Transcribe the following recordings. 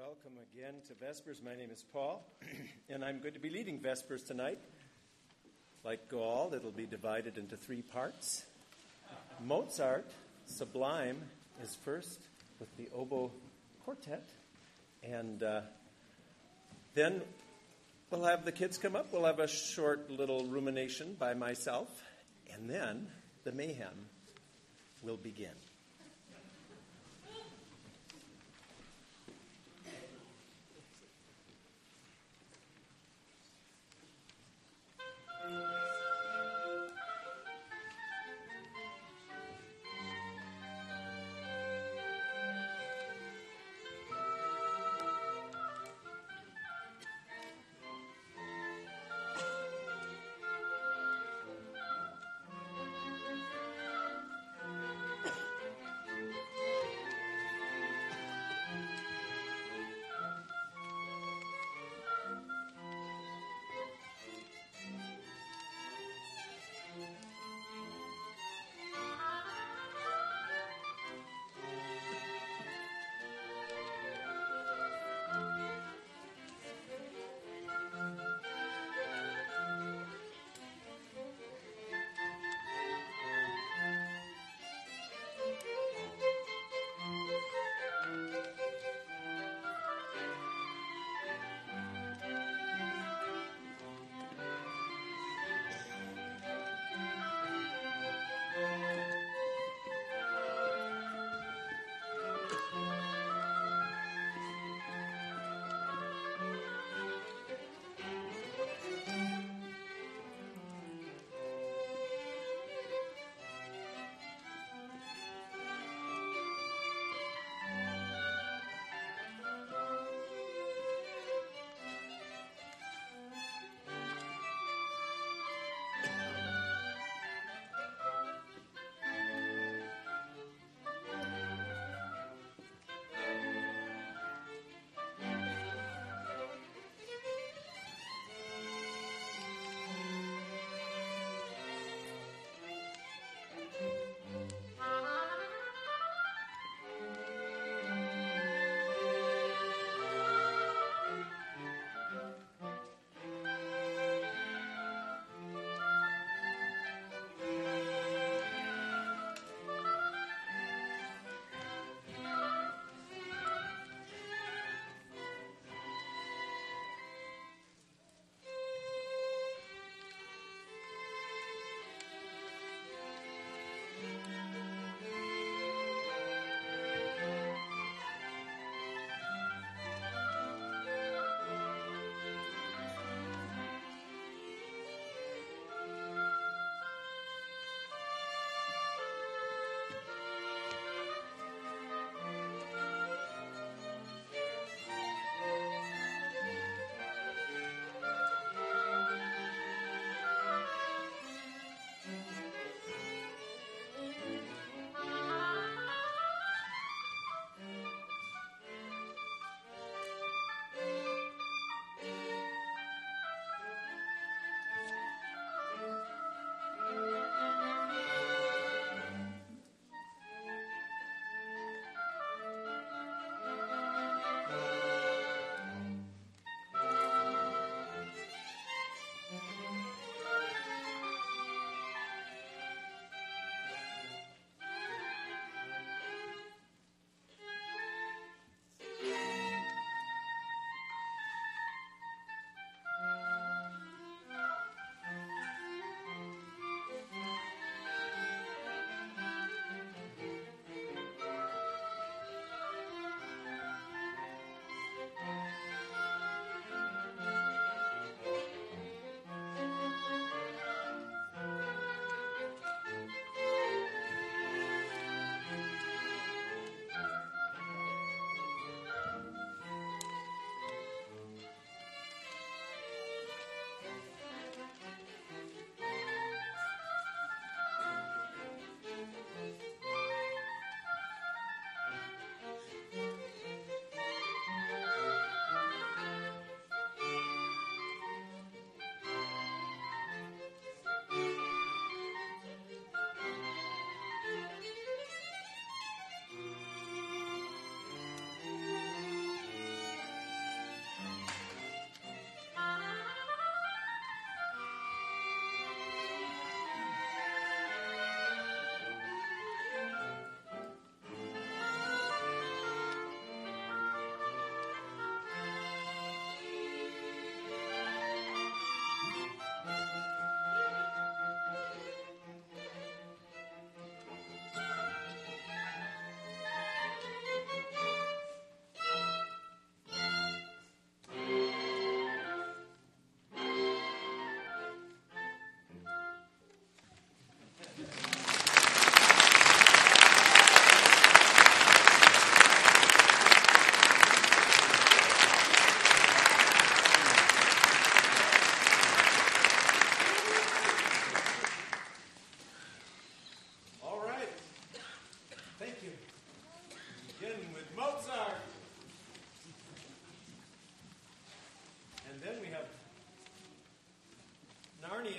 welcome again to Vespers. My name is Paul, and I'm going to be leading Vespers tonight. Like Gaul, it'll be divided into three parts. Mozart, Sublime, is first with the oboe quartet, and then we'll have the kids come up. We'll have a short little rumination by myself, and then the mayhem will begin.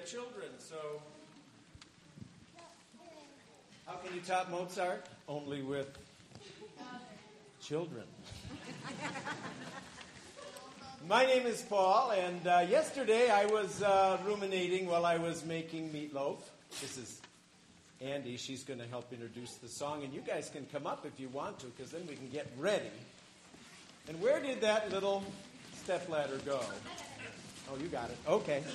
get children, so how can you top Mozart? Only with children. My name is Paul, and yesterday I was ruminating while I was making meatloaf. This is Andy. She's going to help introduce the song, and you guys can come up if you want to, because then we can get ready. And where did that little stepladder go? Oh, you got it. Okay.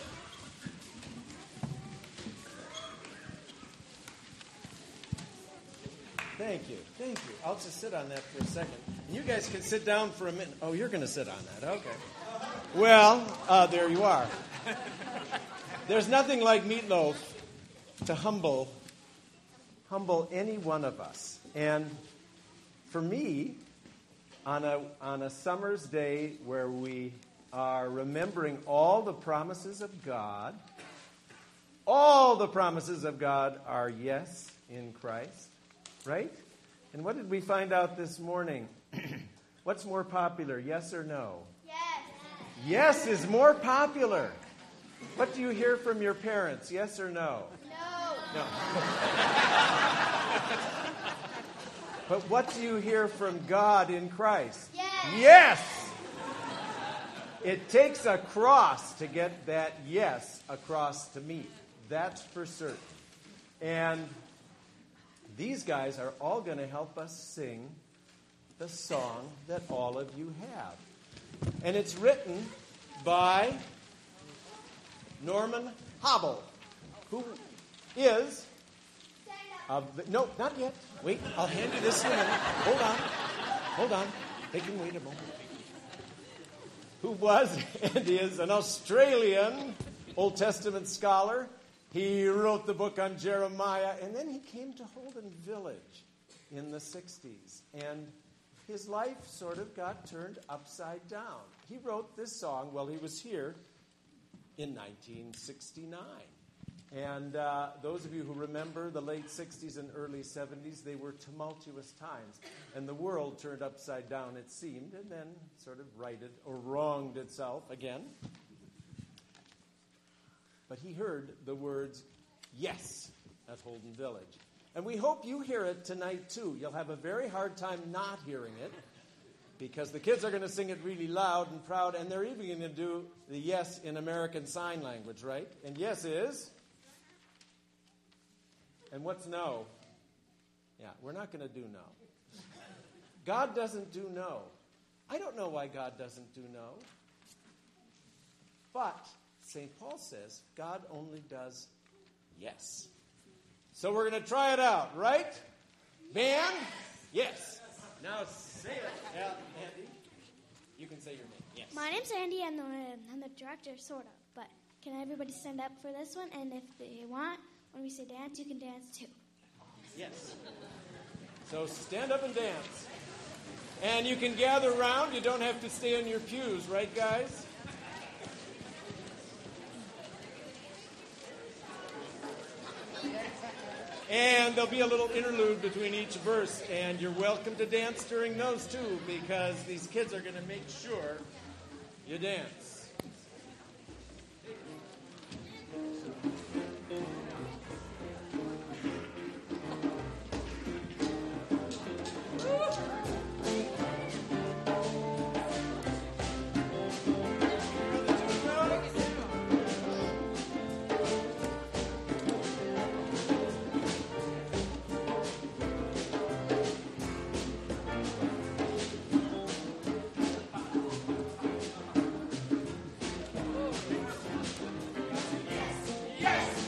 Thank you. I'll just sit on that for a second. And you guys can sit down for a minute. Oh, you're going to sit on that. Okay. Well, there you are. There's nothing like meatloaf to humble any one of us. And for me, on a summer's day where we are remembering all the promises of God are yes in Christ, right? And what did we find out this morning? What's more popular, yes or no? Yes. Yes is more popular. What do you hear from your parents, yes or no? No. But what do you hear from God in Christ? Yes. Yes! It takes a cross to get that yes across to me. That's for certain. And these guys are all going to help us sing the song that all of you have. And it's written by Norman Hobble, who is... no, not yet. Wait, I'll hand you this in a minute. Hold on. They can wait a moment. Who was and is an Australian Old Testament scholar. He wrote the book on Jeremiah, and then he came to Holden Village in the 60s. And his life sort of got turned upside down. He wrote this song while he was here in 1969. And those of you who remember the late 60s and early 70s, they were tumultuous times. And the world turned upside down, it seemed, and then sort of righted or wronged itself again. But he heard the words, yes, at Holden Village. And we hope you hear it tonight, too. You'll have a very hard time not hearing it, because the kids are going to sing it really loud and proud, and they're even going to do the yes in American Sign Language, right? And yes is... And what's no? Yeah, we're not going to do no. God doesn't do no. I don't know why God doesn't do no. But St. Paul says God only does yes. So we're going to try it out, right? Band? Yes. Now say it. Andy, you can say your name. Yes. My name's Andy. I'm the director, sort of. But can everybody stand up for this one? And if they want... When we say dance, you can dance too. Yes. So stand up and dance. And you can gather around. You don't have to stay in your pews, right, guys? And there'll be a little interlude between each verse. And you're welcome to dance during those, too, because these kids are going to make sure you dance. Yes!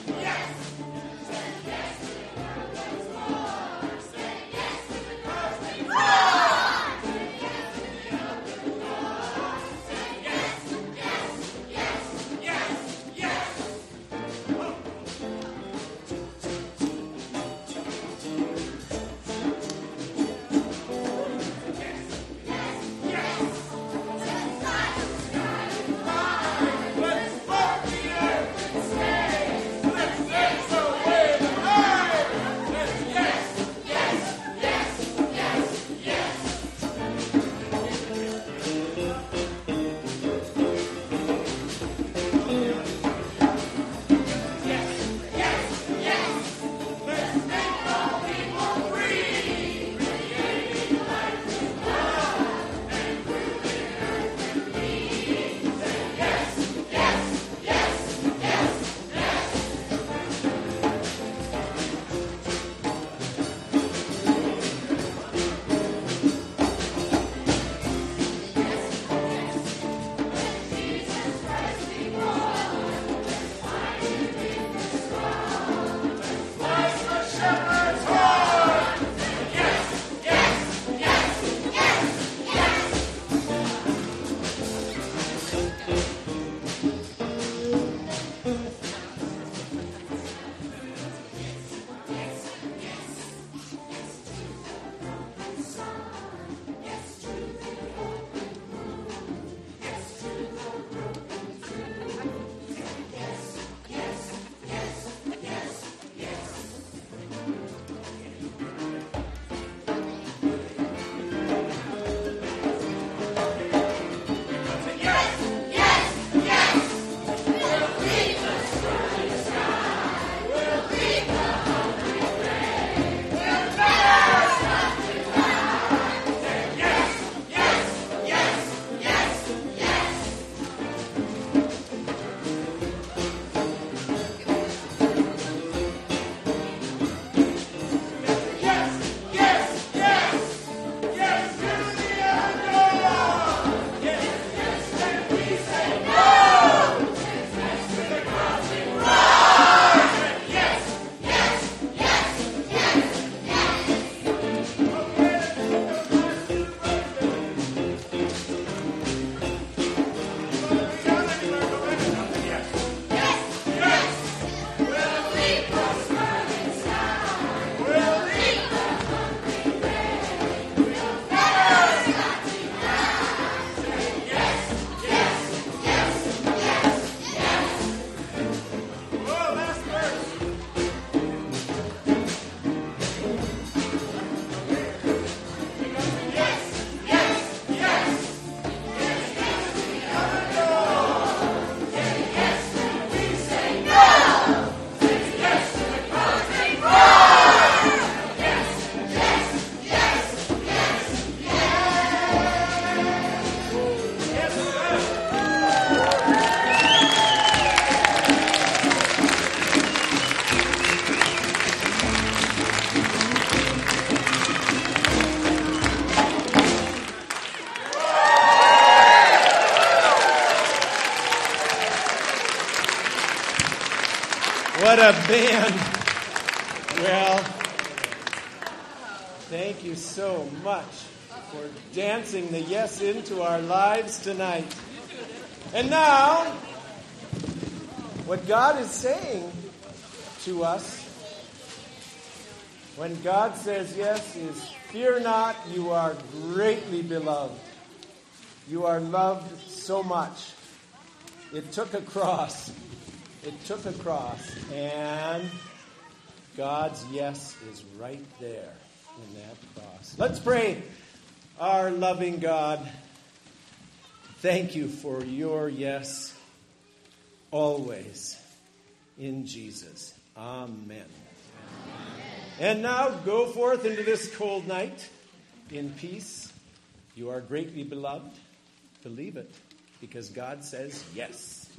What a band. Well, thank you so much for dancing the yes into our lives tonight. And now, what God is saying to us, when God says yes, is fear not, you are greatly beloved. You are loved so much. It took a cross. It took a cross. And God's yes is right there in that cross. Let's pray. Our loving God, thank you for your yes always in Jesus. Amen. And now go forth into this cold night in peace. You are greatly beloved. Believe it, because God says yes.